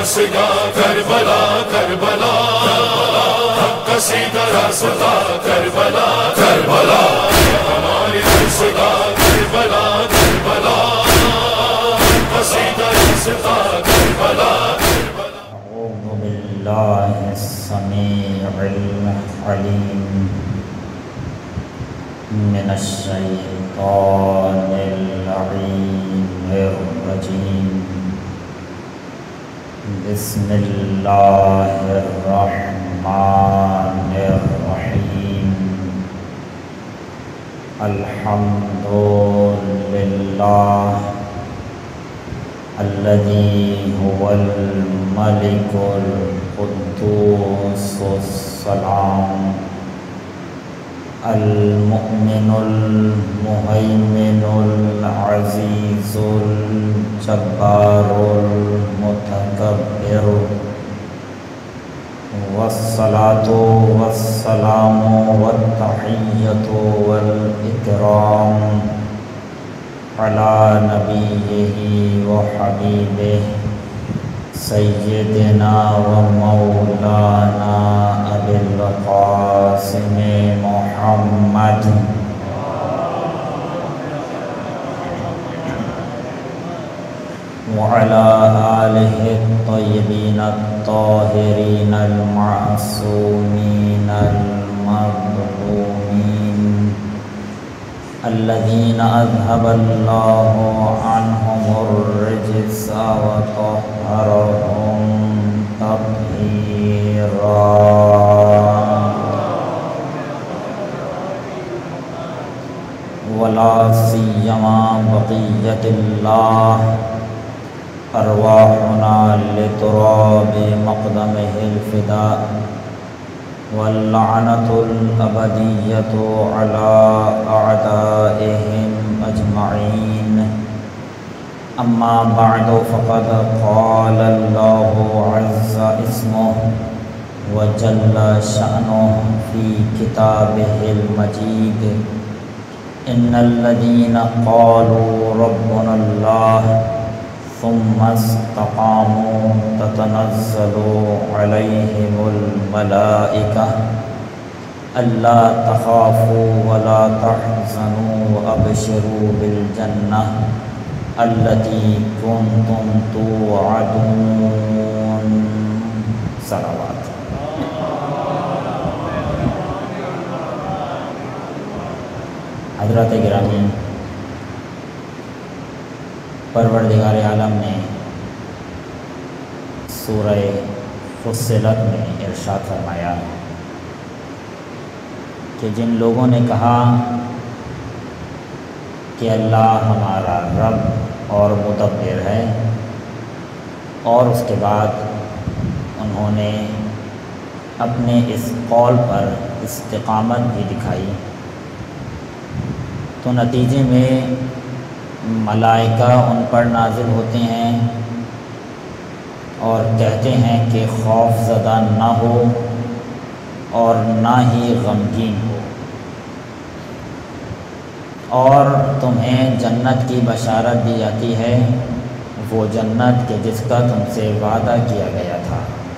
رسگا کربلا کربلا قصیدہ راستہ کربلا کربلا ہماری رسگا کربلا کربلا قصیدہ راستہ کربلا اعوذ باللہ السمیع العلیم من الشیطان اللعین الرجیم بسم اللہ الرحمن الرحیم الحمد للہ الذي هو الملك القدوس السلام المؤمن المهيمن العزيز الجبار المتكبر والصلاة والسلام والتحية والإكرام على نبيه وحبيبه سيدنا ومولانا أبي القاسم محمد وعلى آله الطيبين الطاهرين المعصومين المظلومين الذين أذهب الله عنهم الرجس وطهرهم تطهيرا ولا سيما بقية الله أرواحنا لتراب مقدمه الفداء واللعنة الأبدية على أعدائهم أجمعين أما بعد فقد قال الله عز اسمه وجل شأنه في كتابه المجيد إن الذين قالوا ربنا الله ثم استقاموا تتنزل عليهم الملائكة ألا تخافوا ولا تحزنوا وأبشروا بالجنة التي كنتم توعدون صلوات حضرات گرامی، پروردگار عالم نے سورہ فصلت میں ارشاد فرمایا کہ جن لوگوں نے کہا کہ اللہ ہمارا رب اور مدبر ہے، اور اس کے بعد انہوں نے اپنے اس قول پر استقامت بھی دکھائی، تو نتیجے میں ملائکہ ان پر نازل ہوتے ہیں اور کہتے ہیں کہ خوف زدہ نہ ہو اور نہ ہی غمگین ہو، اور تمہیں جنت کی بشارت دی جاتی ہے، وہ جنت کہ جس کا تم سے وعدہ کیا گیا تھا۔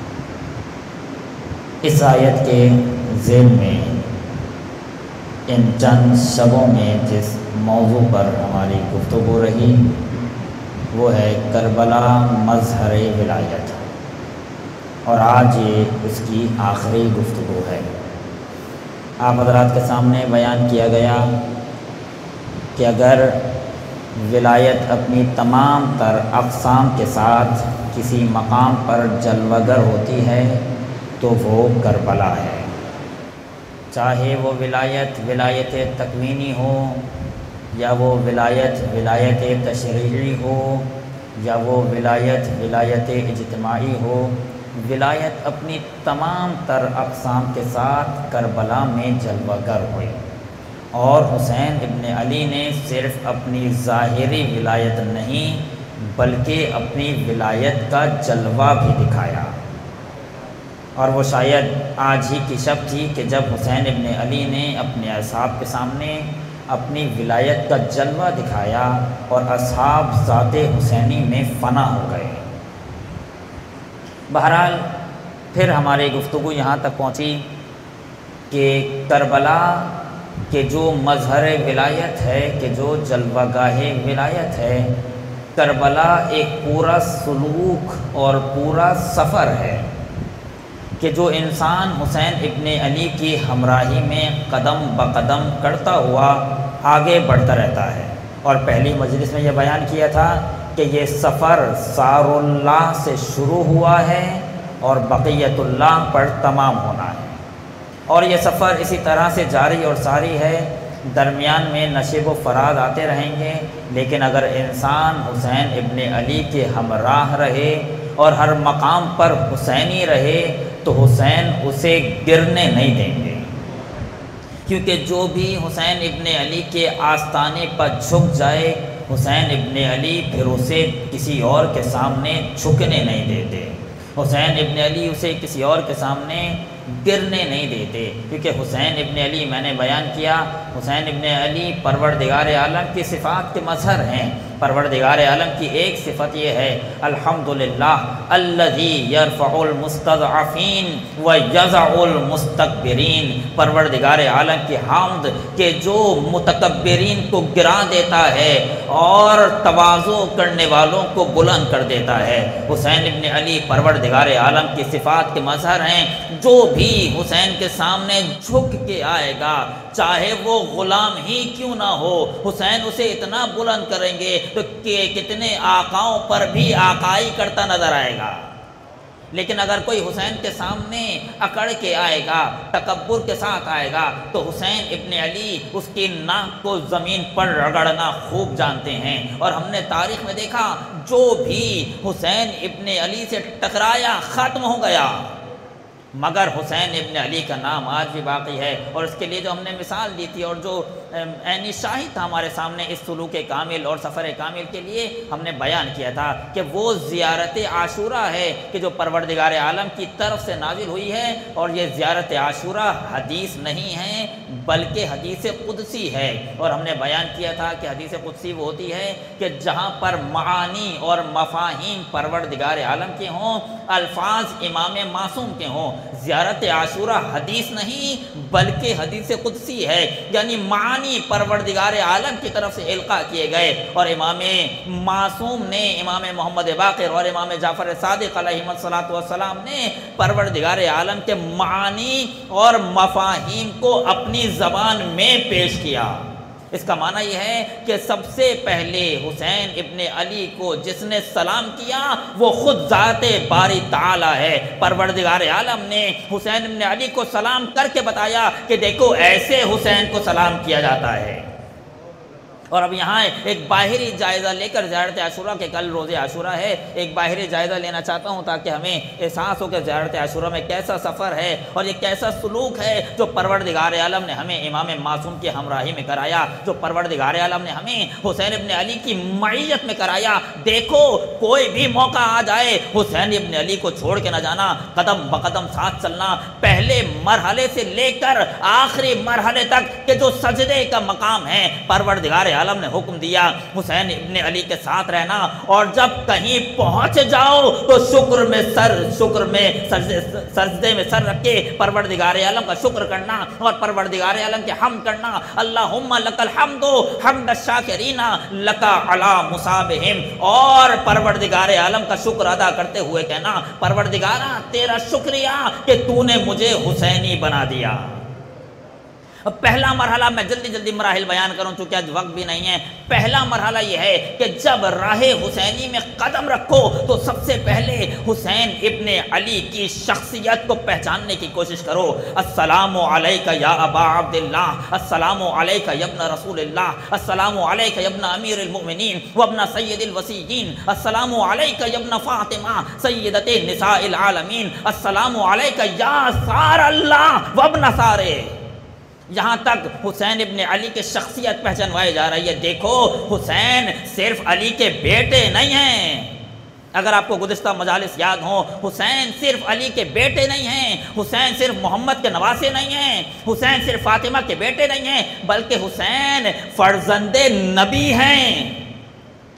اس آیت کے ذیل میں ان چند شبوں میں جس موضوع پر ہماری گفتگو رہی وہ ہے کربلا مظہر ولایت، اور آج یہ اس کی آخری گفتگو ہے۔ آپ حضرات کے سامنے بیان کیا گیا کہ اگر ولایت اپنی تمام تر اقسام کے ساتھ کسی مقام پر جلوگر ہوتی ہے تو وہ کربلا ہے، چاہے وہ ولایت تکوینی ہو، یا وہ ولایت تشریعی ہو، یا وہ ولایت اجتماعی ہو۔ ولایت اپنی تمام تر اقسام کے ساتھ کربلا میں جلوہ گر ہوئی، اور حسین ابن علی نے صرف اپنی ظاہری ولایت نہیں بلکہ اپنی ولایت کا جلوہ بھی دکھایا۔ اور وہ شاید آج ہی کی شب تھی کہ جب حسین ابن علی نے اپنے اصحاب کے سامنے اپنی ولایت کا جلوہ دکھایا اور اصحاب ذات حسینی میں فنا ہو گئے۔ بہرحال پھر ہماری گفتگو یہاں تک پہنچی کہ کربلا کہ جو مظہر ولایت ہے، کہ جو جلوہ گاہ ولایت ہے، کربلا ایک پورا سلوک اور پورا سفر ہے کہ جو انسان حسین ابن علی کی ہمراہی میں قدم بقدم کرتا ہوا آگے بڑھتا رہتا ہے۔ اور پہلی مجلس میں یہ بیان کیا تھا کہ یہ سفر سار اللہ سے شروع ہوا ہے اور بقیت اللہ پر تمام ہونا ہے، اور یہ سفر اسی طرح سے جاری اور ساری ہے۔ درمیان میں نشیب و فراز آتے رہیں گے، لیکن اگر انسان حسین ابن علی کے ہمراہ رہے اور ہر مقام پر حسینی رہے تو حسین اسے گرنے نہیں دیں گے، کیونکہ جو بھی حسین ابن علی کے آستانے پر جھک جائے، حسین ابن علی پھر اسے کسی اور کے سامنے جھکنے نہیں دیتے، حسین ابن علی اسے کسی اور کے سامنے گرنے نہیں دیتے، کیونکہ حسین ابن علی، میں نے بیان کیا، حسین ابن علی پروردگار عالم کی صفات کے مظہر ہیں۔ پروردگار عالم کی ایک صفت یہ ہے، الحمدللہ الذی یرفع المستضعفین ویضع المستکبرین، پروردگار عالم کی حمد کہ جو متکبرین کو گرا دیتا ہے اور تواضع کرنے والوں کو بلند کر دیتا ہے۔ حسین ابن علی پروردگار عالم کی صفات کے مظہر ہیں۔ جو بھی حسین کے سامنے جھک کے آئے گا، چاہے وہ غلام ہی کیوں نہ ہو، حسین اسے اتنا بلند کریں گے تو کہ کتنے آقاؤں پر بھی آقائی کرتا نظر آئے گا۔ لیکن اگر کوئی حسین کے سامنے اکڑ کے آئے گا، تکبر کے ساتھ آئے گا، تو حسین ابن علی اس کی ناک کو زمین پر رگڑنا خوب جانتے ہیں۔ اور ہم نے تاریخ میں دیکھا، جو بھی حسین ابن علی سے ٹکرایا ختم ہو گیا، مگر حسین ابن علی کا نام آج بھی باقی ہے۔ اور اس کے لیے جو ہم نے مثال دی تھی اور جو عینی شاہد تھا ہمارے سامنے اس سلوک کامل اور سفر کامل کے لیے، ہم نے بیان کیا تھا کہ وہ زیارت عاشوراء ہے کہ جو پروردگار عالم کی طرف سے نازل ہوئی ہے، اور یہ زیارت عاشوراء حدیث نہیں ہے بلکہ حدیث قدسی ہے۔ اور ہم نے بیان کیا تھا کہ حدیث قدسی وہ ہوتی ہے کہ جہاں پر معانی اور مفاہیم پروردگار عالم کے ہوں، الفاظ امام معصوم کے ہوں۔ زیارت عاشوراء حدیث نہیں بلکہ حدیث قدسی ہے، یعنی معانی پروردگار عالم کی طرف سے القاء کیے گئے، اور امام معصوم نے، امام محمد باقر اور امام جعفر صادق علیہم الصلاۃ والسلام نے پروردگار عالم کے معانی اور مفاہیم کو اپنی زبان میں پیش کیا۔ اس کا معنی یہ ہے کہ سب سے پہلے حسین ابن علی کو جس نے سلام کیا وہ خود ذات باری تعالی ہے۔ پروردگار عالم نے حسین ابن علی کو سلام کر کے بتایا کہ دیکھو ایسے حسین کو سلام کیا جاتا ہے۔ اور اب یہاں ایک باہری جائزہ لے کر، زیارت عاشوراء کے کل روز عاشوراء ہے، ایک باہری جائزہ لینا چاہتا ہوں تاکہ ہمیں احساس ہو کہ زیارت عاشوراء میں کیسا سفر ہے اور یہ کیسا سلوک ہے جو پروردگار عالم نے ہمیں امام معصوم کی ہمراہی میں کرایا، جو پروردگار عالم نے ہمیں حسین ابن علی کی معیت میں کرایا۔ دیکھو کوئی بھی موقع آ جائے، حسین ابن علی کو چھوڑ کے نہ جانا، قدم بقدم ساتھ چلنا، پہلے مرحلے سے لے کر آخری مرحلے تک کہ جو سجدے کا مقام ہے، پروردگار عالم نے حکم دیا حسین ابن علی کے ساتھ رہنا، اور جب کہیں پہنچ جاؤ تو سجدے میں سر رکھ کے پروردگار عالم کا شکر کرنا اور پروردگار عالم کے حمد کرنا۔ اللہم لک الحمد حمد الشاکرین لک علی مصابہم، اور پروردگار عالم کا شکر ادا کرتے ہوئے کہنا، پروردگارا تیرا شکریہ کہ تو نے مجھے حسینی بنا دیا۔ پہلا مرحلہ، میں جلدی مراحل بیان کروں چونکہ آج وقت بھی نہیں ہے۔ پہلا مرحلہ یہ ہے کہ جب راہ حسینی میں قدم رکھو تو سب سے پہلے حسین ابن علی کی شخصیت کو پہچاننے کی کوشش کرو۔ السلام علیک یا ابا عبداللہ، السلام علیک یا ابن رسول اللہ، السلام علیک یا ابن امیر المؤمنین وابن سید الوصیین، السلام علیک یا ابن فاطمہ سیدۃ نساء العالمین، السلام علیک یا سار اللہ وابن سارے۔ یہاں تک حسین ابن علی کی شخصیت پہچانوائی جا رہی ہے۔ دیکھو حسین صرف علی کے بیٹے نہیں ہیں، اگر آپ کو گزشتہ مجالس یاد ہوں، حسین صرف علی کے بیٹے نہیں ہیں، حسین صرف محمد کے نواسے نہیں ہیں، حسین صرف فاطمہ کے بیٹے نہیں ہیں، بلکہ حسین فرزند نبی ہیں۔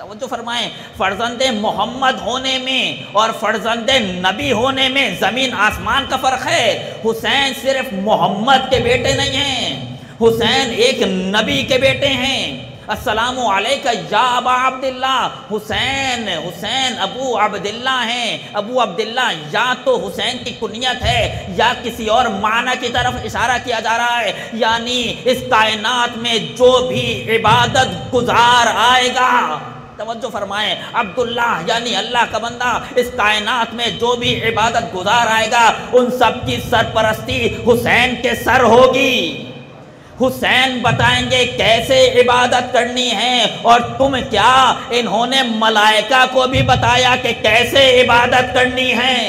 توجہ فرمائیں، فرزند محمد ہونے میں اور فرزند نبی ہونے میں زمین آسمان کا فرق ہے۔ حسین صرف محمد کے بیٹے نہیں ہیں، حسین ایک نبی کے بیٹے ہیں۔ السلام علیکہ یا ابا عبداللہ، حسین ابو عبداللہ ہیں۔ ابو عبداللہ یا تو حسین کی کنیت ہے یا کسی اور معنی کی طرف اشارہ کیا جا رہا ہے، یعنی اس کائنات میں جو بھی عبادت گزار آئے گا، توجہ فرمائیں، عبداللہ یعنی اللہ کا بندہ، اس کائنات میں جو بھی عبادت گزار آئے گا ان سب کی سرپرستی حسین کے سر ہوگی۔ حسین بتائیں گے کیسے عبادت کرنی ہے، اور تم کیا، انہوں نے ملائکہ کو بھی بتایا کہ کیسے عبادت کرنی ہے۔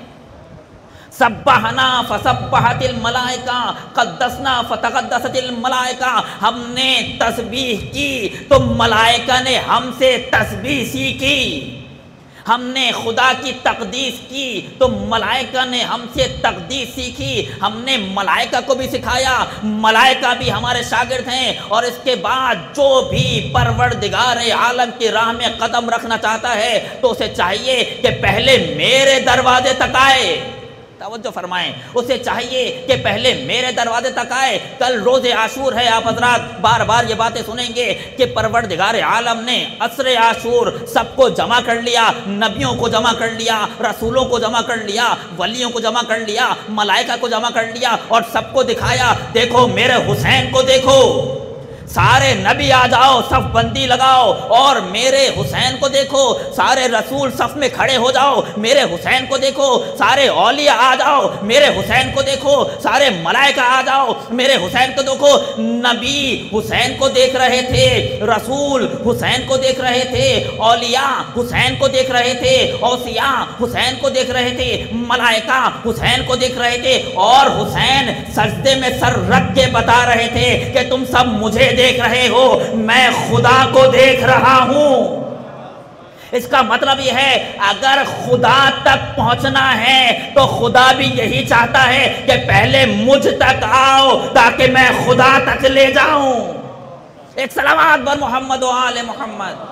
سبحنا فسبحت الملائکہ، قدسنا فتقدست الملائکہ، ہم نے تسبیح کی تو ملائکہ نے ہم سے تسبیح سیکھی، ہم نے خدا کی تقدیس کی تو ملائکہ نے ہم سے تقدیس سیکھی، ہم نے ملائکہ کو بھی سکھایا، ملائکہ بھی ہمارے شاگرد ہیں۔ اور اس کے بعد جو بھی پروردگار عالم کی راہ میں قدم رکھنا چاہتا ہے تو اسے چاہیے کہ پہلے میرے دروازے تک آئے، توجہ فرمائیں، اسے چاہیے کہ پہلے میرے دروازے تک آئے۔ کل روز عاشور ہے، آپ حضرات بار بار یہ باتیں سنیں گے کہ پروردگار عالم نے عصر عاشور سب کو جمع کر لیا، نبیوں کو جمع کر لیا، رسولوں کو جمع کر لیا، ولیوں کو جمع کر لیا، ملائکہ کو جمع کر لیا، اور سب کو دکھایا دیکھو میرے حسین کو دیکھو، سارے نبی آ جاؤ، صف بندی لگاؤ اور میرے حسین کو دیکھو، سارے رسول صف میں کھڑے ہو جاؤ، میرے حسین کو دیکھو، سارے اولیاء آ جاؤ، میرے حسین کو دیکھو، سارے ملائکہ آ جاؤ، میرے حسین کو دیکھو۔ نبی حسین کو دیکھ رہے تھے، رسول حسین کو دیکھ رہے تھے، اولیاء حسین کو دیکھ رہے تھے، اوصیاء حسین کو دیکھ رہے تھے، ملائکہ حسین کو دیکھ رہے تھے، اور حسین سجدے میں سر رکھ کے بتا رہے تھے کہ تم سب مجھے دیکھ رہے ہو، میں خدا کو دیکھ رہا ہوں۔ اس کا مطلب یہ ہے اگر خدا تک پہنچنا ہے تو خدا بھی یہی چاہتا ہے کہ پہلے مجھ تک آؤ تاکہ میں خدا تک لے جاؤں۔ ایک صلوات بر محمد و آل محمد۔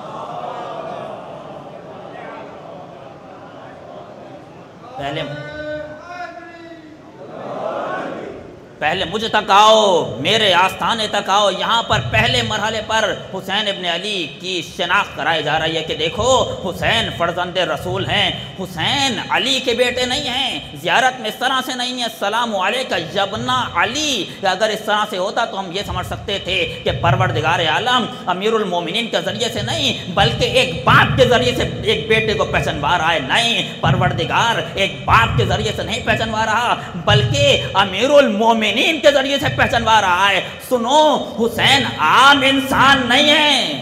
پہلے مجھ تک آؤ، میرے آستانے تک آؤ۔ یہاں پر پہلے مرحلے پر حسین ابن علی کی شناخت کرائی جا رہی ہے کہ دیکھو حسین فرزند رسول ہیں، حسین علی کے بیٹے نہیں ہیں۔ زیارت میں اس طرح سے نہیں ہے السلام علیکہ یبن علی، اگر اس طرح سے ہوتا تو ہم یہ سمجھ سکتے تھے کہ پروردگار عالم امیر المومنین کے ذریعے سے نہیں بلکہ ایک باپ کے ذریعے سے ایک بیٹے کو پہچانوا رہا ہے۔ نہیں، پروردگار ایک باپ کے ذریعے سے نہیں پہچانوا رہا بلکہ امیر المومنین کے ذریعے سے پہچانوا رہا ہے۔ سنو، حسین عام انسان نہیں ہے،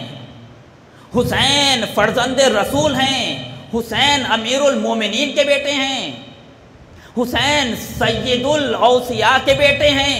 حسین فرزند رسول ہیں، حسین امیر المومنین کے بیٹے ہیں، حسین سید الاوصیاء کے بیٹے ہیں،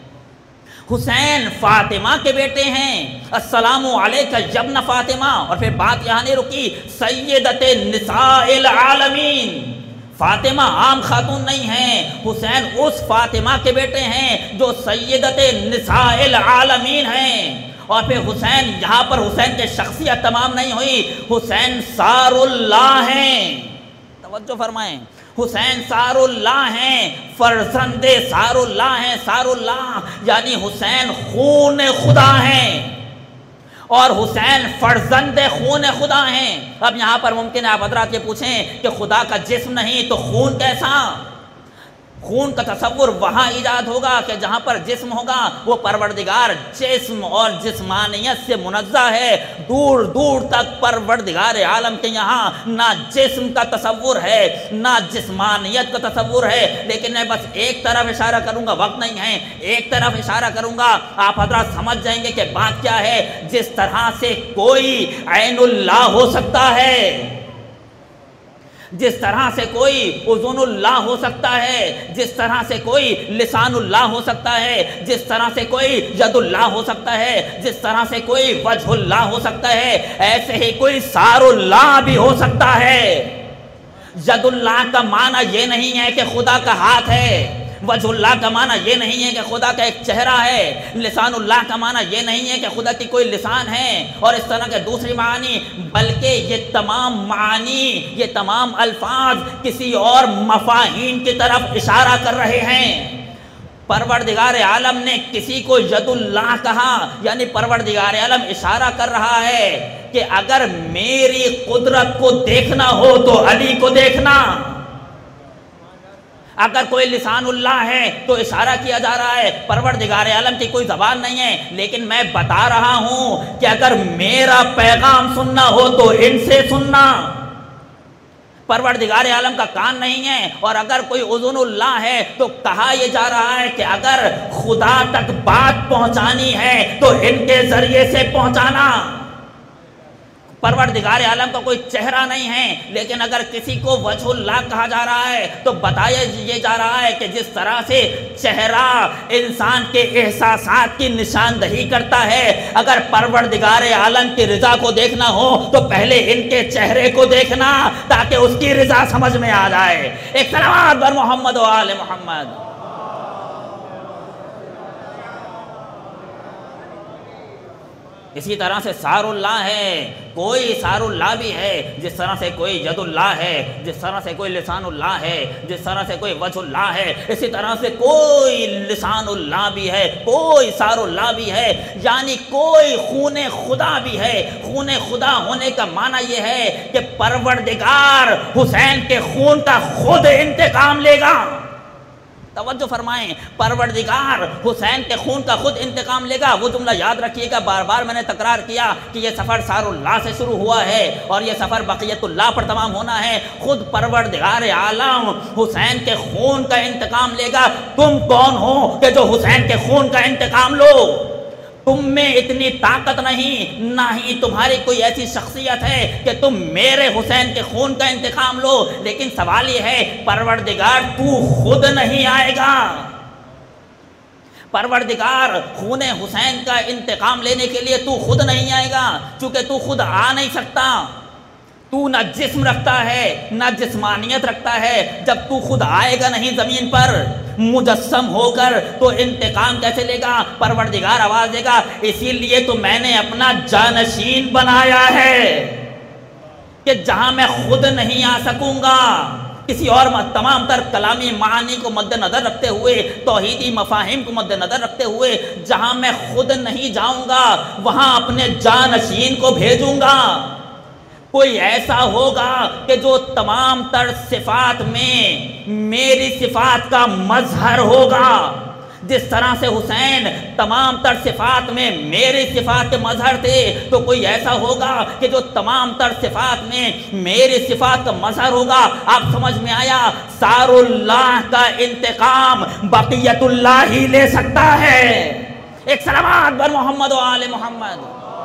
حسین فاطمہ کے بیٹے ہیں۔ السلام علیکہ یبن فاطمہ، اور پھر بات یہاں نہیں رکی، سیدت نساء العالمین، فاطمہ عام خاتون نہیں ہیں، حسین اس فاطمہ کے بیٹے ہیں جو سیدت نساء العالمین ہیں۔ اور پھر حسین، یہاں پر حسین کے شخصیت تمام نہیں ہوئی، حسین سار اللہ ہیں، توجہ فرمائیں، حسین سار اللہ ہیں، فرزند سار اللہ ہیں۔ سار اللہ یعنی حسین خون خدا ہیں اور حسین فرزند خون خدا ہیں۔ اب یہاں پر ممکن ہے آپ حضرات یہ پوچھیں کہ خدا کا جسم نہیں تو خون کیسا؟ خون کا تصور وہاں ایجاد ہوگا کہ جہاں پر جسم ہوگا، وہ پروردگار جسم اور جسمانیت سے منزہ ہے، دور دور تک پروردگار عالم کے یہاں نہ جسم کا تصور ہے نہ جسمانیت کا تصور ہے۔ لیکن میں بس ایک طرف اشارہ کروں گا، وقت نہیں ہے، ایک طرف اشارہ کروں گا، آپ حضرات سمجھ جائیں گے کہ بات کیا ہے۔ جس طرح سے کوئی عین اللہ ہو سکتا ہے، جس طرح سے کوئی اذن اللہ ہو سکتا ہے، جس طرح سے کوئی لسان اللہ ہو سکتا ہے، جس طرح سے کوئی ید اللہ ہو سکتا ہے، جس طرح سے کوئی وجہ اللہ ہو سکتا ہے، ایسے ہی کوئی سار اللہ بھی ہو سکتا ہے۔ ید اللہ کا معنی یہ نہیں ہے کہ خدا کا ہاتھ ہے، وجہ اللہ کا معنی یہ نہیں ہے کہ خدا کا ایک چہرہ ہے، لسان اللہ کا معنی یہ نہیں ہے کہ خدا کی کوئی لسان ہے اور اس طرح کے دوسری معانی، بلکہ یہ تمام معانی، یہ تمام الفاظ کسی اور مفاہیم کی طرف اشارہ کر رہے ہیں۔ پروردگار عالم نے کسی کو ید اللہ کہا، یعنی پروردگار عالم اشارہ کر رہا ہے کہ اگر میری قدرت کو دیکھنا ہو تو علی کو دیکھنا۔ اگر کوئی لسان اللہ ہے تو اشارہ کیا جا رہا ہے، پروردگار عالم کی کوئی زبان نہیں ہے، لیکن میں بتا رہا ہوں کہ اگر میرا پیغام سننا ہو تو ان سے سننا۔ پروردگار عالم کا کان نہیں ہے، اور اگر کوئی اذن اللہ ہے تو کہا یہ جا رہا ہے کہ اگر خدا تک بات پہنچانی ہے تو ان کے ذریعے سے پہنچانا۔ پروردگار عالم کا کوئی چہرہ نہیں ہے، لیکن اگر کسی کو وجہ اللہ کہا جا رہا ہے تو بتایا یہ جا رہا ہے کہ جس طرح سے چہرہ انسان کے احساسات کی نشاندہی کرتا ہے، اگر پروردگار عالم کی رضا کو دیکھنا ہو تو پہلے ان کے چہرے کو دیکھنا تاکہ اس کی رضا سمجھ میں آ جائے۔ ایک صلوات بر محمد و آل محمد۔ اسی طرح سے سار اللہ ہے، کوئی سار اللہ بھی ہے، جس طرح سے کوئی ید اللہ ہے، جس طرح سے کوئی لسان اللہ ہے، جس طرح سے کوئی وجہ اللہ ہے، اسی طرح سے کوئی لسان اللہ بھی ہے، کوئی سار اللہ بھی ہے، یعنی کوئی خون خدا بھی ہے۔ خون خدا ہونے کا معنی یہ ہے کہ پروردگار حسین کے خون کا خود انتقام لے گا۔ توجہ فرمائیں، پروردگار حسین کے خون کا خود انتقام لے گا۔ وہ جملہ یاد رکھیے گا، بار بار میں نے تکرار کیا کہ یہ سفر سار اللہ سے شروع ہوا ہے اور یہ سفر بقیت اللہ پر تمام ہونا ہے۔ خود پروردگار عالم حسین کے خون کا انتقام لے گا۔ تم کون ہو کہ جو حسین کے خون کا انتقام لو؟ تم میں اتنی طاقت نہیں، نہ ہی تمہاری کوئی ایسی شخصیت ہے کہ تم میرے حسین کے خون کا انتقام لو۔ لیکن سوال یہ ہے، پروردگار تو خود نہیں آئے گا؟ پروردگار خون حسین کا انتقام لینے کے لیے تو خود نہیں آئے گا، چونکہ تو خود آ نہیں سکتا۔ تو نہ جسم رکھتا ہے نہ جسمانیت رکھتا ہے۔ جب تو خود آئے گا نہیں زمین پر مجسم ہو کر تو انتقام کیسے لے گا؟ پروردگار آواز دے گا، اسی لیے تو میں نے اپنا جانشین بنایا ہے کہ جہاں میں خود نہیں آ سکوں گا، کسی اور تمام تر کلامی معانی کو مد نظر رکھتے ہوئے، توحیدی مفاہیم کو مد نظر رکھتے ہوئے، جہاں میں خود نہیں جاؤں گا وہاں اپنے جانشین کو بھیجوں گا۔ کوئی ایسا ہوگا کہ جو تمام تر صفات میں میری صفات کا مظہر ہوگا، جس طرح سے حسین تمام تر صفات میں میری صفات کے مظہر تھے، تو کوئی ایسا ہوگا کہ جو تمام تر صفات میں میری صفات کا مظہر ہوگا۔ آپ سمجھ میں آیا؟ سار اللہ کا انتقام بقیت اللہ ہی لے سکتا ہے۔ ایک صلوات بر محمد و آل محمد۔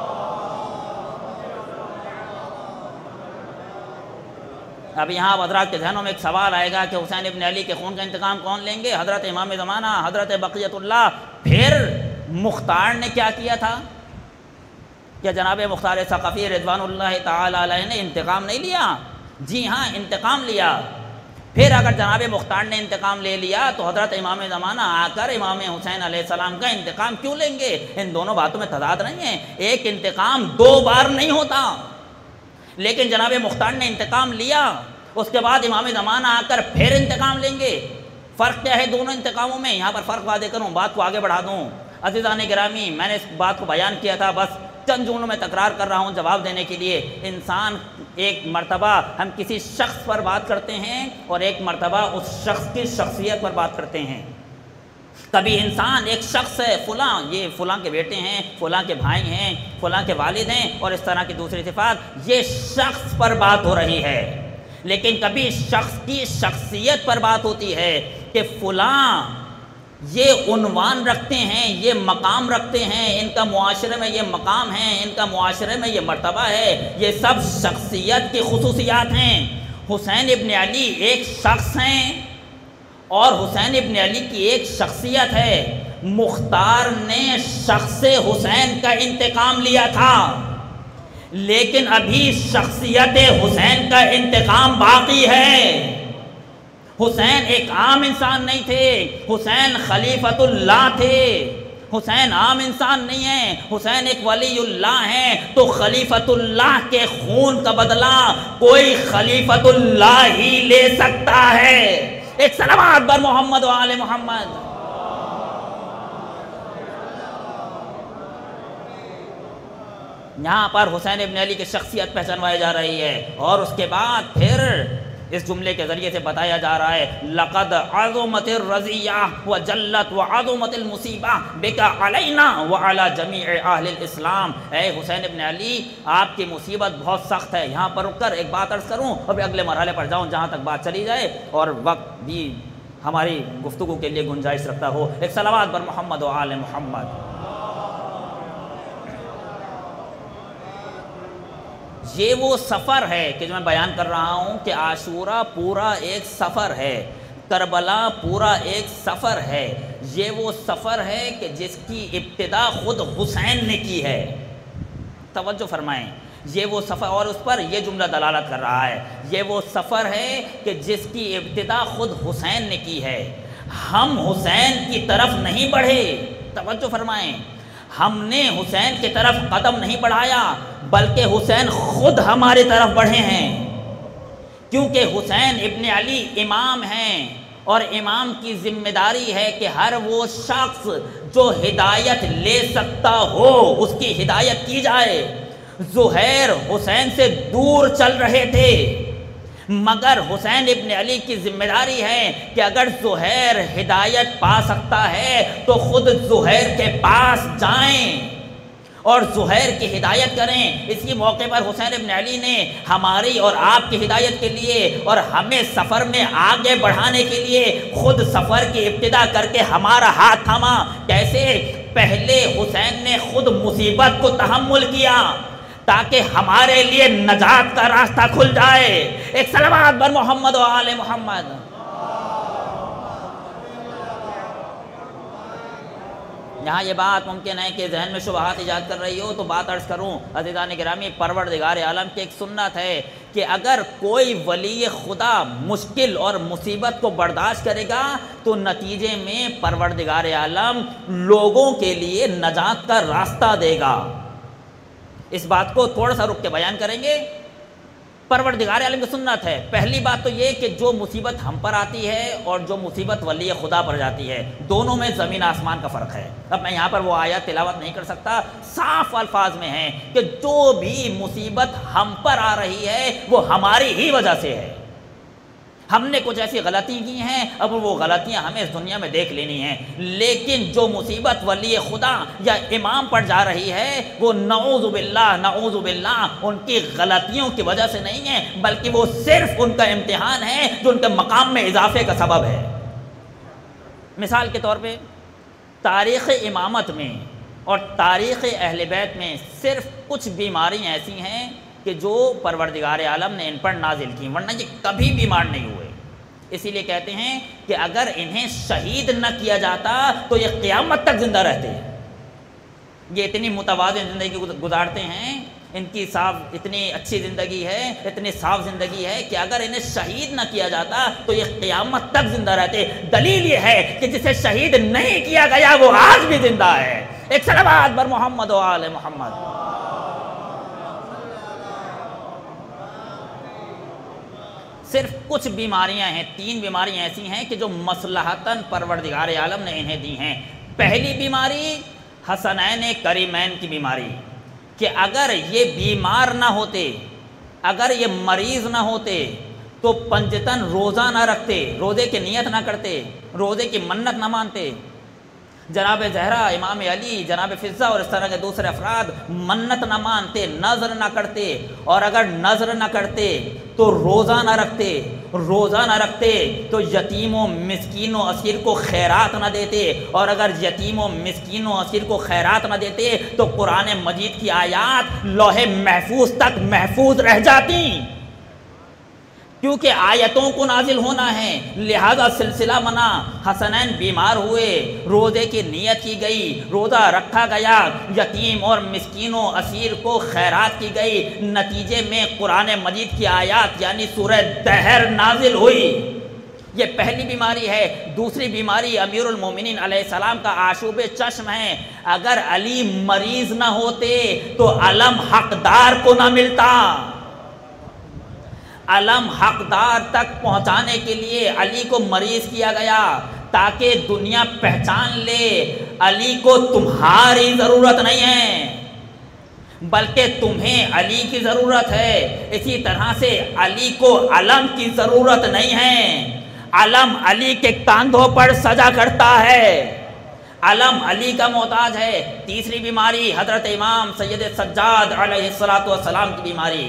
اب یہاں حضرات کے ذہنوں میں ایک سوال آئے گا کہ حسین ابن علی کے خون کا انتقام کون لیں گے؟ حضرت امام زمانہ حضرت بقیت اللہ۔ پھر مختار نے کیا کیا تھا؟ کیا جناب مختار ثقفی رضوان اللہ تعالی علیہ نے انتقام نہیں لیا؟ جی ہاں، انتقام لیا۔ پھر اگر جناب مختار نے انتقام لے لیا تو حضرت امام زمانہ آ کر امام حسین علیہ السلام کا انتقام کیوں لیں گے؟ ان دونوں باتوں میں تضاد نہیں ہے۔ ایک انتقام دو بار نہیں ہوتا، لیکن جناب مختار نے انتقام لیا، اس کے بعد امام زمانہ آ کر پھر انتقام لیں گے۔ فرق کیا ہے دونوں انتقاموں میں؟ یہاں پر فرق واضح کروں، بات کو آگے بڑھا دوں۔ عزیزان گرامی، میں نے اس بات کو بیان کیا تھا، بس چند جملوں میں تکرار کر رہا ہوں جواب دینے کے لیے۔ انسان ایک مرتبہ ہم کسی شخص پر بات کرتے ہیں اور ایک مرتبہ اس شخص کی شخصیت پر بات کرتے ہیں۔ کبھی انسان ایک شخص ہے، فلاں یہ فلاں کے بیٹے ہیں، فلاں کے بھائی ہیں، فلاں کے والد ہیں اور اس طرح کی دوسری صفات، یہ شخص پر بات ہو رہی ہے۔ لیکن کبھی شخص کی شخصیت پر بات ہوتی ہے کہ فلاں یہ عنوان رکھتے ہیں، یہ مقام رکھتے ہیں، ان کا معاشرے میں یہ مقام ہے، ان کا معاشرے میں یہ مرتبہ ہے، یہ سب شخصیت کی خصوصیات ہیں۔ حسین ابن علی ایک شخص ہیں اور حسین ابن علی کی ایک شخصیت ہے۔ مختار نے شخص حسین کا انتقام لیا تھا، لیکن ابھی شخصیت حسین کا انتقام باقی ہے۔ حسین ایک عام انسان نہیں تھے، حسین خلیفۃ اللہ تھے۔ حسین عام انسان نہیں ہے، حسین ایک ولی اللہ ہیں۔ تو خلیفۃ اللہ کے خون کا بدلہ کوئی خلیفۃ اللہ ہی لے سکتا ہے۔ ایک صلوات بر محمد و آل محمد۔ یہاں پر حسین ابن علی کی شخصیت پہچانوائی جا رہی ہے، اور اس کے بعد پھر اس جملے کے ذریعے سے بتایا جا رہا ہے لقد عظمت الرزیہ وجلت وعظمت المصیبہ بک علینا وعلی جمیع اہل الاسلام۔ اے حسین ابن علی، آپ کی مصیبت بہت سخت ہے۔ یہاں پر رک کر ایک بات عرض کروں اور اگلے مرحلے پر جاؤں جہاں تک بات چلی جائے اور وقت بھی ہماری گفتگو کے لیے گنجائش رکھتا ہو۔ ایک صلوات بر محمد و آل محمد۔ یہ وہ سفر ہے کہ جو میں بیان کر رہا ہوں کہ عاشورہ پورا ایک سفر ہے، کربلا پورا ایک سفر ہے۔ یہ وہ سفر ہے کہ جس کی ابتدا خود حسین نے کی ہے۔ توجہ فرمائیں، یہ وہ سفر، اور اس پر یہ جملہ دلالت کر رہا ہے، یہ وہ سفر ہے کہ جس کی ابتدا خود حسین نے کی ہے۔ ہم حسین کی طرف نہیں بڑھے، توجہ فرمائیں، ہم نے حسین کی طرف قدم نہیں بڑھایا بلکہ حسین خود ہماری طرف بڑھے ہیں، کیونکہ حسین ابن علی امام ہیں، اور امام کی ذمہ داری ہے کہ ہر وہ شخص جو ہدایت لے سکتا ہو اس کی ہدایت کی جائے۔ زہیر حسین سے دور چل رہے تھے، مگر حسین ابن علی کی ذمہ داری ہے کہ اگر زہیر ہدایت پا سکتا ہے تو خود زہیر کے پاس جائیں اور زہیر کی ہدایت کریں۔ اسی موقع پر حسین ابن علی نے ہماری اور آپ کی ہدایت کے لیے اور ہمیں سفر میں آگے بڑھانے کے لیے خود سفر کی ابتدا کر کے ہمارا ہاتھ تھاما۔ کیسے؟ پہلے حسین نے خود مصیبت کو تحمل کیا تاکہ ہمارے لیے نجات کا راستہ کھل جائے۔ ایک صلوات بر محمد و آل محمد۔ یہاں یہ بات ممکن ہے کہ ذہن میں شبہات ایجاد کر رہی ہو تو بات عرض کروں۔ عزیزان گرامی، پروردگار عالم کی ایک سنت ہے کہ اگر کوئی ولی خدا مشکل اور مصیبت کو برداشت کرے گا تو نتیجے میں پروردگار عالم لوگوں کے لیے نجات کا راستہ دے گا۔ اس بات کو تھوڑا سا رک کے بیان کریں گے۔ پروردگار عالم کی سنت ہے، پہلی بات تو یہ کہ جو مصیبت ہم پر آتی ہے اور جو مصیبت ولی خدا پر جاتی ہے، دونوں میں زمین آسمان کا فرق ہے۔ اب میں یہاں پر وہ آیات تلاوت نہیں کر سکتا، صاف الفاظ میں ہیں کہ جو بھی مصیبت ہم پر آ رہی ہے وہ ہماری ہی وجہ سے ہے۔ ہم نے کچھ ایسی غلطی کی ہیں، اب وہ غلطیاں ہمیں اس دنیا میں دیکھ لینی ہیں، لیکن جو مصیبت ولی خدا یا امام پر جا رہی ہے وہ نعوذ باللہ ان کی غلطیوں کی وجہ سے نہیں ہے، بلکہ وہ صرف ان کا امتحان ہے جو ان کے مقام میں اضافے کا سبب ہے۔ مثال کے طور پہ تاریخ امامت میں اور تاریخ اہل بیت میں صرف کچھ بیماریاں ایسی ہیں کہ جو پروردگار عالم نے ان پر نازل کی، ورنہ یہ کبھی بیمار نہیں ہوئے۔ اسی لیے کہتے ہیں کہ اگر انہیں شہید نہ کیا جاتا تو یہ قیامت تک زندہ رہتے ہیں۔ یہ اتنی متوازن زندگی گزارتے ہیں، ان کی اتنی اچھی زندگی ہے، اتنی صاف زندگی ہے کہ اگر انہیں شہید نہ کیا جاتا تو یہ قیامت تک زندہ رہتے۔ دلیل یہ ہے کہ جسے شہید نہیں کیا گیا وہ آج بھی زندہ ہے۔ ایک صلوات بر محمد و آل محمد۔ صرف کچھ بیماریاں ہیں، 3 بیماریاں ایسی ہیں کہ جو مصلحتاً پروردگار عالم نے انہیں دی ہیں۔ پہلی بیماری حسنین کریمین کی بیماری، کہ اگر یہ بیمار نہ ہوتے، اگر یہ مریض نہ ہوتے تو پنجتن روزہ نہ رکھتے، روزے کی نیت نہ کرتے، روزے کی منت نہ مانتے۔ جناب زہرا، امام علی، جناب فضہ اور اس طرح کے دوسرے افراد منت نہ مانتے، نظر نہ کرتے، اور اگر نظر نہ کرتے تو روزہ نہ رکھتے، روزہ نہ رکھتے تو یتیم و مسکین و اسیر کو خیرات نہ دیتے، اور اگر یتیم و مسکین و اسیر کو خیرات نہ دیتے تو قرآن مجید کی آیات لوح محفوظ تک محفوظ رہ جاتی، کیونکہ آیتوں کو نازل ہونا ہے، لہذا سلسلہ منا۔ حسنین بیمار ہوئے، روزے کی نیت کی گئی، روزہ رکھا گیا، یتیم اور مسکین و اسیر کو خیرات کی گئی، نتیجے میں قرآن مجید کی آیات یعنی سورہ دہر نازل ہوئی۔ یہ پہلی بیماری ہے۔ دوسری بیماری امیر المومنین علیہ السلام کا آشوب چشم ہے۔ اگر علی مریض نہ ہوتے تو علم حقدار کو نہ ملتا۔ علم حقدار تک پہنچانے کے لیے علی کو مریض کیا گیا تاکہ دنیا پہچان لے علی کو تمہاری ضرورت نہیں ہے بلکہ تمہیں علی کی ضرورت ہے۔ اسی طرح سے علی کو علم کی ضرورت نہیں ہے، علم علی کے کاندھوں پر سجا کرتا ہے، علم علی کا محتاج ہے۔ تیسری بیماری حضرت امام سید سجاد علیہ السلام کی بیماری۔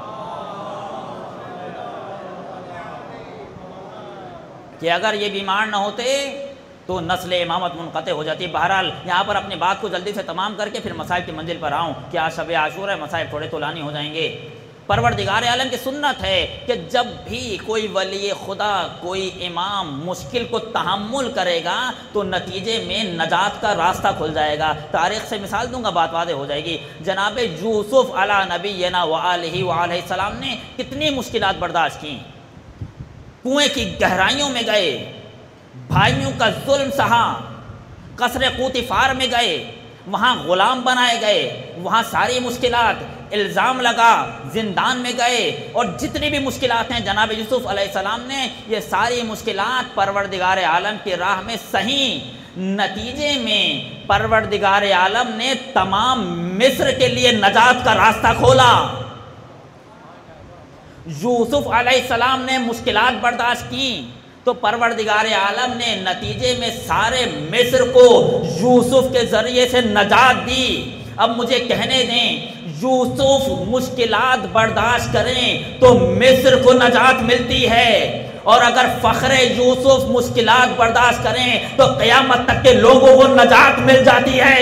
کہ اگر یہ بیمار نہ ہوتے تو نسل امامت منقطع ہو جاتی۔ بہرحال یہاں پر اپنی بات کو جلدی سے تمام کر کے پھر مسائل کی منزل پر آؤں کہ آج شب عاشور ہے، مسائل تھوڑے طولانی ہو جائیں گے۔ پروردگار عالم کی سنت ہے کہ جب بھی کوئی ولی خدا، کوئی امام مشکل کو تحمل کرے گا تو نتیجے میں نجات کا راستہ کھل جائے گا۔ تاریخ سے مثال دوں گا، بات واضح ہو جائے گی۔ جناب یوسف علی نبینا وآلہ السلام نے کتنی مشکلات برداشت کی، کنویں کی گہرائیوں میں گئے، بھائیوں کا ظلم سہا، قصر قوطفار میں گئے، وہاں غلام بنائے گئے، وہاں ساری مشکلات، الزام لگا، زندان میں گئے، اور جتنی بھی مشکلات ہیں جناب یوسف علیہ السلام نے یہ ساری مشکلات پروردگار عالم کی راہ میں سہیں۔ نتیجے میں پروردگار عالم نے تمام مصر کے لیے نجات کا راستہ کھولا۔ یوسف علیہ السلام نے مشکلات برداشت کی تو پروردگار عالم نے نتیجے میں سارے مصر کو یوسف کے ذریعے سے نجات دی۔ اب مجھے کہنے دیں، یوسف مشکلات برداشت کریں تو مصر کو نجات ملتی ہے، اور اگر فخر یوسف مشکلات برداشت کریں تو قیامت تک کے لوگوں کو نجات مل جاتی ہے۔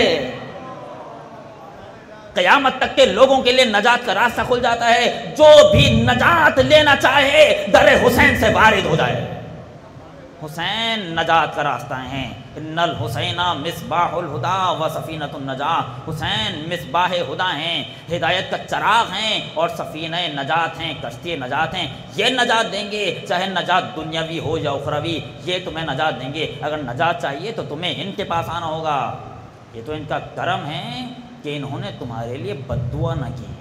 قیامت تک کے لوگوں کے لیے نجات کا راستہ کھل جاتا ہے۔ جو بھی نجات لینا چاہے در حسین سے وارد ہو جائے۔ حسین نجات کا راستہ ہیں۔ ان الحسین مصباح الہدا و سفینۃ النجاہ، حسین مصباح ہدا ہیں، ہدایت کا چراغ ہیں، اور سفینہ نجات ہیں، کشتی نجات ہیں۔ یہ نجات دیں گے، چاہے نجات دنیاوی ہو یا اخروی، یہ تمہیں نجات دیں گے۔ اگر نجات چاہیے تو تمہیں ان کے پاس آنا ہوگا۔ یہ تو ان کا کرم ہے کہ انہوں نے تمہارے لیے بد دعا نہ کی،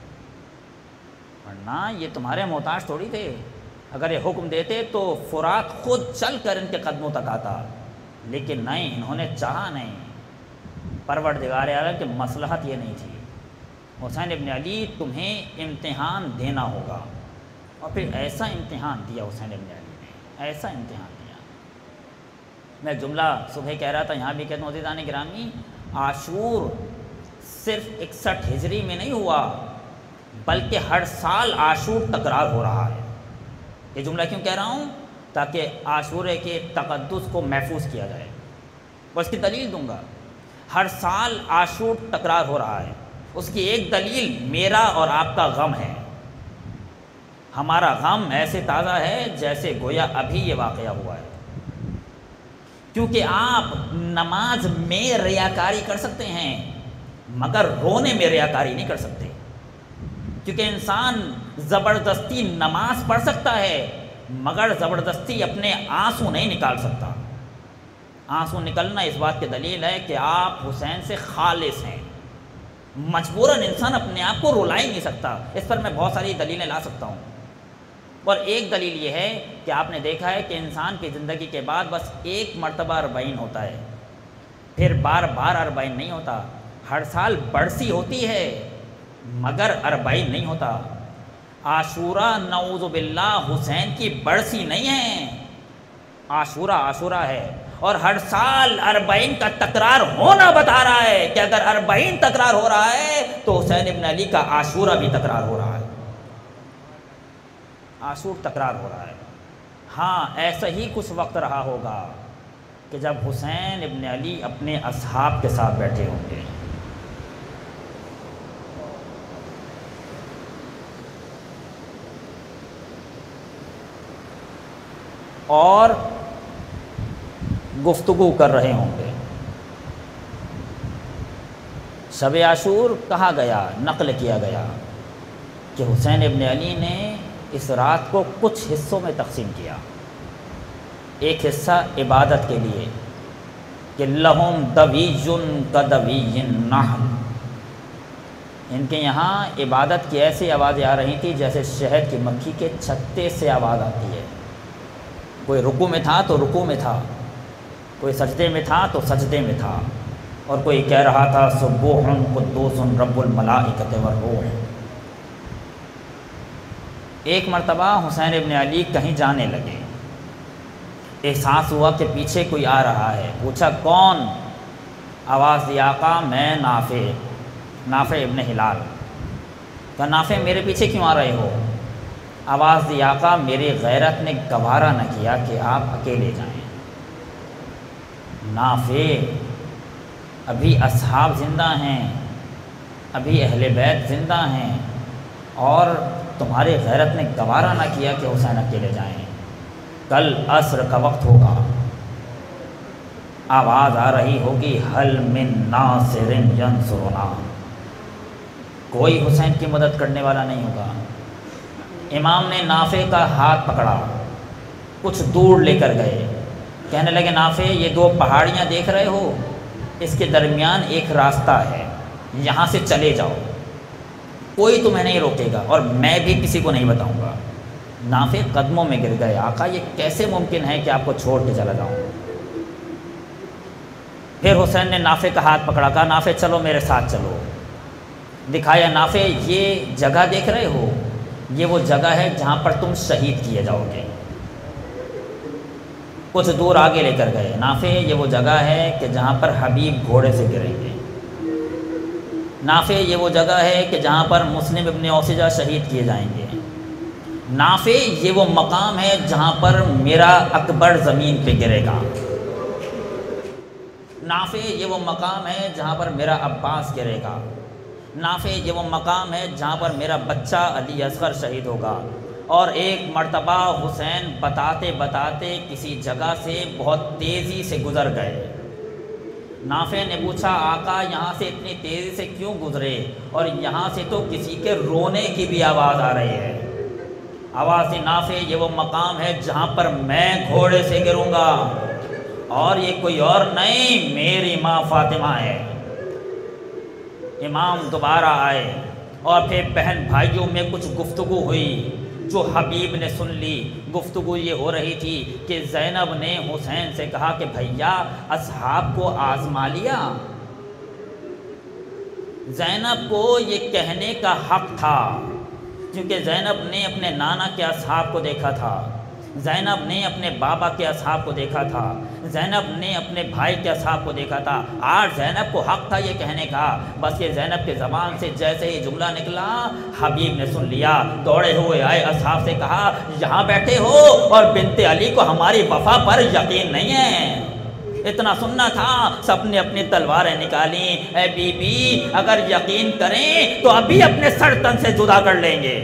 ورنہ یہ تمہارے محتاج تھوڑی تھے۔ اگر یہ حکم دیتے تو فرات خود چل کر ان کے قدموں تک آتا، لیکن نہیں، انہوں نے چاہا نہیں۔ پروردگار عالم کی مصلحت یہ نہیں تھی۔ حسین ابن علی تمہیں امتحان دینا ہوگا، اور پھر ایسا امتحان دیا حسین ابن علی نے، ایسا امتحان دیا۔ میں جملہ صبح کہہ رہا تھا، یہاں بھی کہتا ہوں عزیزان گرامی، عاشور صرف 61 ہجری میں نہیں ہوا، بلکہ ہر سال عاشور تکرار ہو رہا ہے۔ یہ جملہ کیوں کہہ رہا ہوں؟ تاکہ عاشورے کے تقدس کو محفوظ کیا جائے۔ اور اس کی دلیل دوں گا، ہر سال عاشور تکرار ہو رہا ہے۔ اس کی ایک دلیل میرا اور آپ کا غم ہے۔ ہمارا غم ایسے تازہ ہے جیسے گویا ابھی یہ واقعہ ہوا ہے، کیونکہ آپ نماز میں ریاکاری کر سکتے ہیں مگر رونے میں ریاکاری نہیں کر سکتے، کیونکہ انسان زبردستی نماز پڑھ سکتا ہے مگر زبردستی اپنے آنسو نہیں نکال سکتا۔ آنسو نکلنا اس بات کی دلیل ہے کہ آپ حسین سے خالص ہیں۔ مجبوراً انسان اپنے آپ کو رلا ہی نہیں سکتا۔ اس پر میں بہت ساری دلیلیں لا سکتا ہوں، اور ایک دلیل یہ ہے کہ آپ نے دیکھا ہے کہ انسان کی زندگی کے بعد بس ایک مرتبہ 40 ہوتا ہے، پھر بار بار 40 نہیں ہوتا۔ ہر سال برسی ہوتی ہے مگر 40 نہیں ہوتا۔ عاشورہ نعوذ باللہ حسین کی برسی نہیں ہے، عاشورہ عاشورہ ہے، اور ہر سال 40 کا تکرار ہونا بتا رہا ہے کہ اگر 40 تکرار ہو رہا ہے تو حسین ابن علی کا عاشورہ بھی تکرار ہو رہا ہے۔ عاشور تکرار ہو رہا ہے۔ ہاں، ایسا ہی کچھ وقت رہا ہوگا کہ جب حسین ابن علی اپنے اصحاب کے ساتھ بیٹھے ہوں گے، اور گفتگو کر رہے ہوں گے۔ شب عاشور کہا گیا، نقل کیا گیا کہ حسین ابن علی نے اس رات کو کچھ حصوں میں تقسیم کیا۔ ایک حصہ عبادت کے لیے کہ لہم دویجن کدوی النحل، ان کے یہاں عبادت کی ایسی آوازیں آ رہی تھی جیسے شہد کی مکھی کے چھتے سے آواز آتی ہے۔ کوئی رکوع میں تھا تو رکوع میں تھا، کوئی سجدے میں تھا تو سجدے میں تھا، اور کوئی کہہ رہا تھا سبوح قدوس رب الملائکۃ والروح۔ ایک مرتبہ حسین ابن علی کہیں جانے لگے، احساس ہوا کہ پیچھے کوئی آ رہا ہے، پوچھا کون؟ آواز دی آقا میں نافع ابن ہلال۔ کہا نافع میرے پیچھے کیوں آ رہے ہو؟ آواز دی آقا میری غیرت نے گوارا نہ کیا کہ آپ اکیلے جائیں۔ نافع ابھی اصحاب زندہ ہیں، ابھی اہل بیت زندہ ہیں، اور تمہاری غیرت نے گوارا نہ کیا کہ حسین اکیلے جائیں۔ کل عصر کا وقت ہوگا، آواز آ رہی ہوگی حل من ناصر ینصرنا، کوئی حسین کی مدد کرنے والا نہیں ہوگا۔ امام نے نافع کا ہاتھ پکڑا، کچھ دور لے کر گئے، کہنے لگے نافع یہ دو پہاڑیاں دیکھ رہے ہو، اس کے درمیان ایک راستہ ہے، یہاں سے چلے جاؤ، کوئی تمہیں نہیں روکے گا اور میں بھی کسی کو نہیں بتاؤں گا۔ نافع قدموں میں گر گئے، آقا یہ کیسے ممکن ہے کہ آپ کو چھوڑ کے چلا جاؤں؟ پھر حسین نے نافع کا ہاتھ پکڑا، کہا نافع چلو میرے ساتھ چلو، دکھایا نافع یہ جگہ دیکھ رہے ہو، یہ وہ جگہ ہے جہاں پر تم شہید کیے جاؤ گے۔ کچھ دور آگے لے کر گئے، نافع یہ وہ جگہ ہے کہ جہاں پر حبیب گھوڑے سے گریں گے۔ نافع یہ وہ جگہ ہے کہ جہاں پر مسلم ابن اوسجہ شہید کیے جائیں گے۔ نافع یہ وہ مقام ہے جہاں پر میرا اکبر زمین پہ گرے گا۔ نافع یہ وہ مقام ہے جہاں پر میرا عباس گرے گا۔ نافع یہ وہ مقام ہے جہاں پر میرا بچہ علی اصغر شہید ہوگا۔ اور ایک مرتبہ حسین بتاتے بتاتے کسی جگہ سے بہت تیزی سے گزر گئے۔ نافع نے پوچھا آقا یہاں سے اتنی تیزی سے کیوں گزرے؟ اور یہاں سے تو کسی کے رونے کی بھی آواز آ رہی ہے۔ آواز سے نافع یہ وہ مقام ہے جہاں پر میں گھوڑے سے گروں گا، اور یہ کوئی اور نہیں میری ماں فاطمہ ہے۔ امام دوبارہ آئے اور پھر بہن بھائیوں میں کچھ گفتگو ہوئی جو حبیب نے سن لی۔ گفتگو یہ ہو رہی تھی کہ زینب نے حسین سے کہا کہ بھیا اصحاب کو آزما لیا۔ زینب کو یہ کہنے کا حق تھا کیونکہ زینب نے اپنے نانا کے اصحاب کو دیکھا تھا، زینب نے اپنے بابا کے اصحاب کو دیکھا تھا، زینب نے اپنے بھائی کے اصحاب کو دیکھا تھا۔ آج زینب کو حق تھا یہ کہنے کا، بس یہ زینب کے زبان سے جیسے ہی جملہ نکلا حبیب نے سن لیا، دوڑے ہوئے آئے اصحاب سے کہا یہاں بیٹھے ہو اور بنت علی کو ہماری وفا پر یقین نہیں ہے؟ اتنا سننا تھا، سب نے اپنی تلواریں نکالیں۔ اے بی بی اگر یقین کریں تو ابھی اپنے سر تن سے جدا کر لیں گے،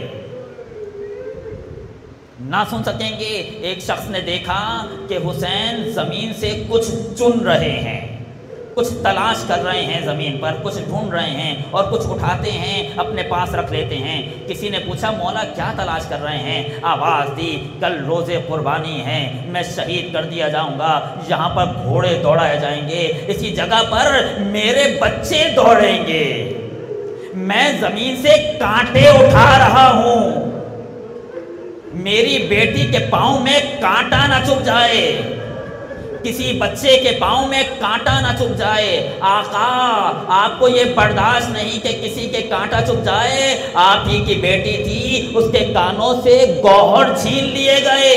نہ سن سکیں گے۔ ایک شخص نے دیکھا کہ حسین زمین سے کچھ چن رہے ہیں، کچھ تلاش کر رہے ہیں، زمین پر کچھ ڈھونڈ رہے ہیں اور کچھ اٹھاتے ہیں اپنے پاس رکھ لیتے ہیں۔ کسی نے پوچھا مولا کیا تلاش کر رہے ہیں؟ آواز دی کل روزے قربانی ہے، میں شہید کر دیا جاؤں گا، یہاں پر گھوڑے دوڑائے جائیں گے، اسی جگہ پر میرے بچے دوڑیں گے، میں زمین سے کانٹے اٹھا رہا ہوں، میری بیٹی کے پاؤں میں کانٹا نہ چبھ جائے، کسی بچے کے پاؤں میں کانٹا نہ چبھ جائے۔ آقا آپ کو یہ برداشت نہیں کہ کسی کے کانٹا چبھ جائے؟ آپ ہی کی بیٹی تھی، اس کے کانوں سے گوہر چھین لیے گئے۔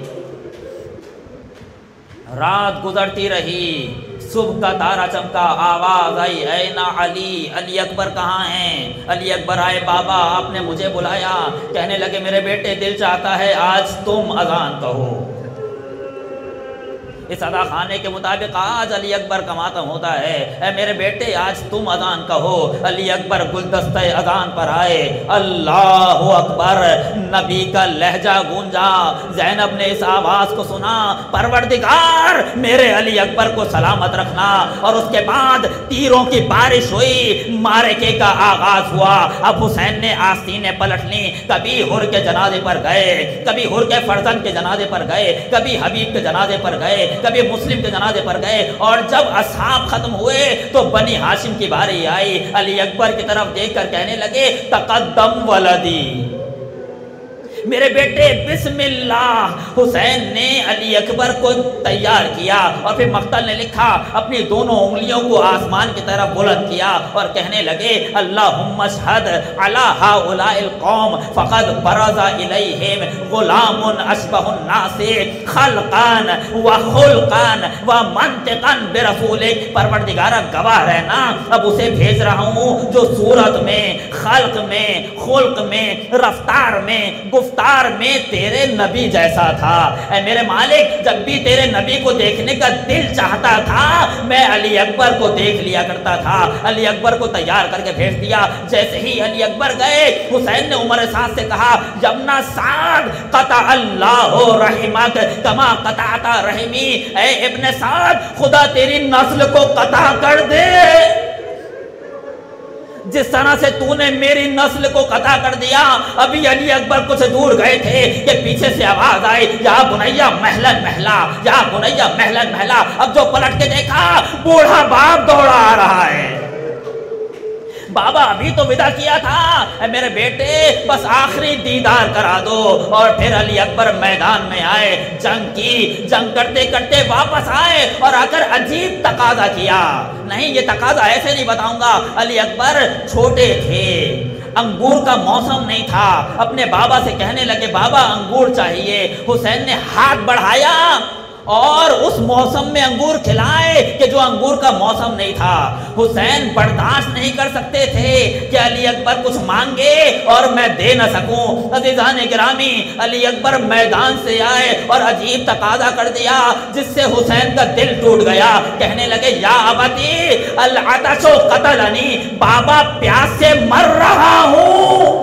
رات گزرتی رہی، صبح کا تارا چمکا، آواز آئی این علی، علی اکبر کہاں ہیں؟ علی اکبر آئے، بابا آپ نے مجھے بلایا، کہنے لگے میرے بیٹے دل چاہتا ہے آج تم اذان کہو۔ اس اذان خانے کے مطابق آج علی اکبر کا ماتم ہوتا ہے۔ اے میرے بیٹے آج تم اذان کہو۔ علی اکبر گلدستہ اذان پر آئے، اللہ اکبر، نبی کا لہجہ گونجا۔ زینب نے اس آواز کو سنا، پروردگار میرے علی اکبر کو سلامت رکھنا۔ اور اس کے بعد تیروں کی بارش ہوئی، معرکے کا آغاز ہوا۔ اب حسین نے آستینیں پلٹ لیں، کبھی حر کے جنازے پر گئے، کبھی حر کے فرزند کے جنازے پر گئے، کبھی حبیب کے جنازے پر گئے، کبھی مسلم کے جنازے پر گئے۔ اور جب اصحاب ختم ہوئے تو بنی ہاشم کی باری آئی، علی اکبر کی طرف دیکھ کر کہنے لگے تقدم ولدی، میرے بیٹے بسم اللہ۔ حسین نے علی اکبر کو تیار کیا اور پھر مقتل نے لکھا، اپنی دونوں انگلیوں کو آسمان کی طرف بلند کیا اور کہنے لگے اللہم اشہد علی ہؤلاء القوم فقد برز الیہم غلام اشبہ الناس خلقا وخلقا ومنطقا برسولک۔ پروردگارہ گواہ رہنا، اب اسے بھیج رہا ہوں جو صورت میں، خلق میں، خلق میں، رفتار میں، گفتار میں تیرے نبی جیسا تھا۔ اے میرے مالک، جب بھی تیرے نبی کو دیکھنے کا دل چاہتا تھا میں علی اکبر کو دیکھ لیا کرتا تھا۔ علی اکبر کو تیار کر کے بھیج دیا۔ جیسے ہی علی اکبر گئے، حسین نے عمر سعد سے کہا یبنا سعد قطع اللہ رحمک کما قطعت رحمی، اے ابن سعد خدا تیری نسل کو قطع کر دے جس طرح سے تو نے میری نسل کو قطع کر دیا۔ ابھی علی اکبر کچھ دور گئے تھے کہ پیچھے سے آواز آئی یا بنیا مہلن محلا، یا بنیا مہلن محلا۔ اب جو پلٹ کے دیکھا بوڑھا باپ دوڑا آ رہا ہے۔ بابا ابھی تو ودا کیا تھا، اے میرے بیٹے بس آخری دیدار کرا دو۔ اور پھر علی اکبر میدان میں آئے، جنگ کی، جنگ کرتے کرتے واپس آئے اور آ کر عجیب تقاضا کیا۔ نہیں، یہ تقاضا ایسے نہیں بتاؤں گا۔ علی اکبر چھوٹے تھے، انگور کا موسم نہیں تھا، اپنے بابا سے کہنے لگے بابا انگور چاہیے۔ حسین نے ہاتھ بڑھایا اور اس موسم میں انگور کھلائے کہ جو انگور کا موسم نہیں تھا۔ حسین برداشت نہیں کر سکتے تھے کہ علی اکبر کچھ مانگے اور میں دے نہ سکوں۔ عزیزان گرامی، علی اکبر میدان سے آئے اور عجیب تقاضا کر دیا جس سے حسین کا دل ٹوٹ گیا۔ کہنے لگے یا ابتی العطش قتلنی، بابا پیاس سے مر رہا ہوں۔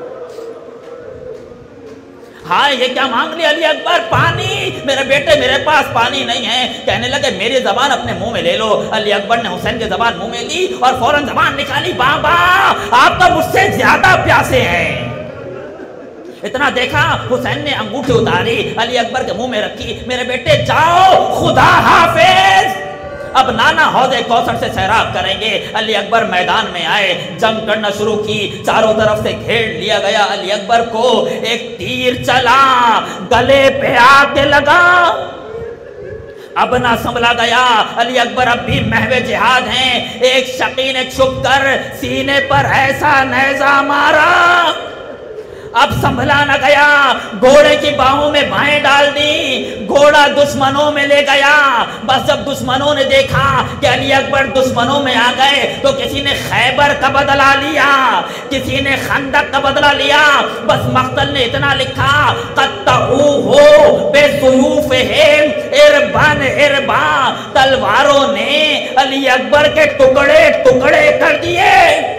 ہاں یہ کیا مانگ لیا علی اکبر؟ پانی؟ میرے بیٹے میرے پاس پانی نہیں ہے۔ کہنے لگے میری زبان اپنے منہ میں لے لو۔ علی اکبر نے حسین کی زبان منہ میں لی اور فوراً زبان نکالی، بابا آپ تو مجھ سے زیادہ پیاسے ہیں۔ اتنا دیکھا، حسین نے انگوٹھی اتاری، علی اکبر کے منہ میں رکھی، میرے بیٹے جاؤ خدا حافظ، اب نانا حوض کوثر سے سیراب کریں گے۔ علی اکبر میدان میں آئے، جنگ کرنا شروع کی، چاروں طرف سے گھیر لیا گیا۔ علی اکبر کو ایک تیر چلا، گلے پہ آ کے لگا، اب نہ سنبھلا گیا۔ علی اکبر اب بھی محو جہاد ہیں۔ ایک شقی نے چھپ کر سینے پر ایسا نیزہ مارا، اب سنبھلا نہ گیا، گھوڑے کی باہوں میں بھائیں ڈال دی، گھوڑا دشمنوں میں لے گیا۔ بس جب دشمنوں نے دیکھا کہ علی اکبر دشمنوں میں آ گئے تو کسی نے خیبر کا بدلہ لیا، کسی نے خندق کا بدلہ لیا۔ بس مقتل نے اتنا لکھا قطعوہ بسیوفہم ارباً اربا، تلواروں نے علی اکبر کے ٹکڑے ٹکڑے کر دیے۔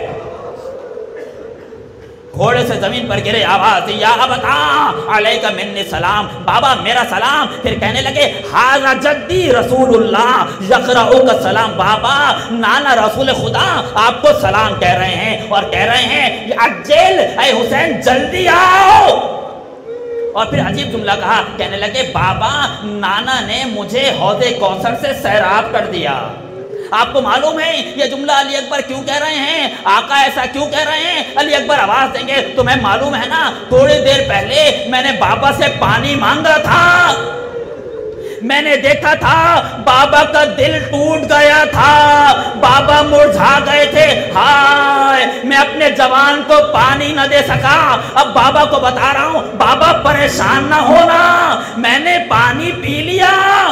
گھوڑے سے زمین پر گرے، آواز دی یا ابتا علیک منی سلام، بابا میرا سلام۔ پھر کہنے لگے ھذا جدی رسول اللہ یقرؤک السلام، بابا نانا رسول خدا آپ کو سلام کہہ رہے ہیں اور کہہ رہے ہیں عجل، اے حسین جلدی آؤ۔ اور پھر عجیب جملہ کہا، کہنے لگے بابا نانا نے مجھے حوض کوثر سے سیراب کر دیا۔ آپ کو معلوم ہے یہ جملہ علی اکبر کیوں کہہ رہے ہیں؟ آقا ایسا کیوں کہہ رہے ہیں؟ علی اکبر آواز دیں گے تمہیں معلوم ہے نا، تھوڑی دیر پہلے میں نے بابا سے پانی مانگا تھا، میں نے دیکھا تھا بابا کا دل ٹوٹ گیا تھا، بابا مرجھا گئے تھے، ہائے میں اپنے جوان کو پانی نہ دے سکا۔ اب بابا کو بتا رہا ہوں بابا پریشان نہ ہونا، میں نے پانی پی لیا۔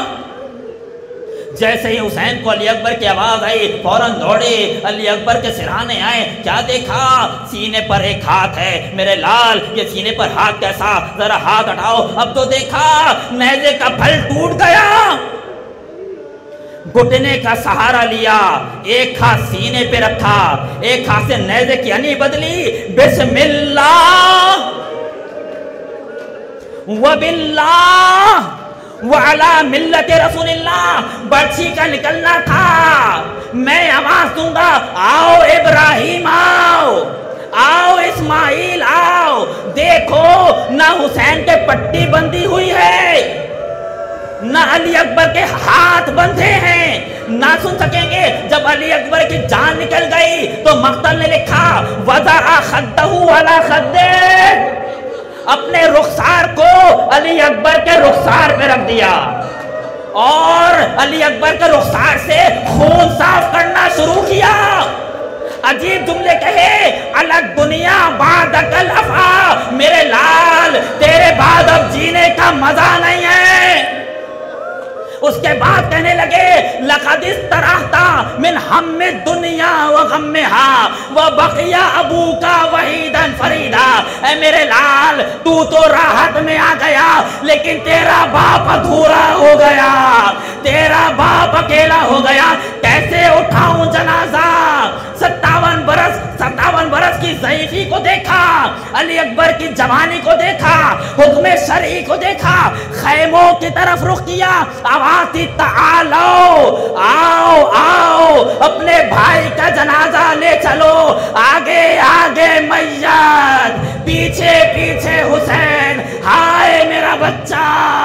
جیسے ہی حسین کو علی اکبر کی آواز آئی فوراً دوڑے، علی اکبر کے سرہانے آئے، کیا دیکھا؟ سینے پر ایک ہاتھ ہے، میرے لال یہ سینے پر ہاتھ کیسا؟ ذرا ہاتھ ہٹاؤ۔ اب تو دیکھا نیزے کا پھل ٹوٹ گیا۔ घुटने का सहारा लिया, एक हाथ सीने पे रखा, एक हाथ से नेज़े की यानी बदली, बिस्मिल्लाह व बिल्लाह व अला मिल्लत रसूलिल्लाह। बर्छी का निकलना था, मैं आवाज दूंगा, आओ इब्राहिम आओ, आओ इस्माइल आओ। देखो ना हुसैन के पट्टी बंधी हुई है, ना अली अकबर के हाथ बंधे हैं। ना सुन सकेंगे जब अली अकबर की जान निकल गई तो मक्तल ने लिखा, वज़अ खद्दहु अला खद्दे, अपने रुखसार को अली अकबर के रुखसार पे रख दिया और अली अकबर के रुखसार से खून साफ करना शुरू किया। अजीब जुमले कहे, अलग दुनिया बादकल अफा, मेरे लाल तेरे बाद अब जीने का मजा नहीं है। उसके बाद कहने लगे, लक़द इस्तराहता मिन हम्मे दुनिया व गम्मिहा व बक़िया अबूका वहीदन फरीदा। ऐ मेरे लाल, तू तो राहत में आ गया लेकिन तेरा बाप अधूरा हो गया, तेरा बाप अकेला हो गया। कैसे उठाऊं जनाजा? 57 बरस की ज़ईफ़ी को देखा, अली अकबर की जवानी को देखा, हुक्म शरई को देखा, खैमों की तरफ रुख किया, आवाज़ दी, तालो, आओ आओ अपने भाई का जनाजा ले चलो। आगे आगे मैयत, पीछे पीछे हुसैन, हाय मेरा बच्चा।